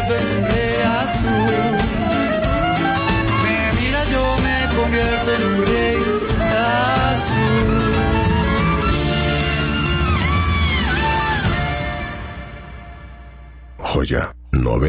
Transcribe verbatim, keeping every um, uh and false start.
convierto en un rey azul. Me mira, yo me convierto en un rey azul. Joya noventa.